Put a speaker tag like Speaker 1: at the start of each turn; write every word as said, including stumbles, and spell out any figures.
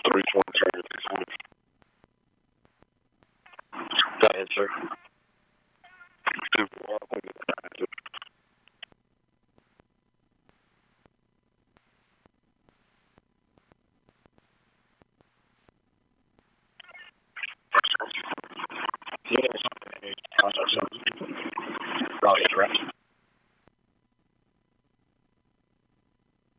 Speaker 1: three twenty-three. Go ahead, sir. Yes. Roger, correct.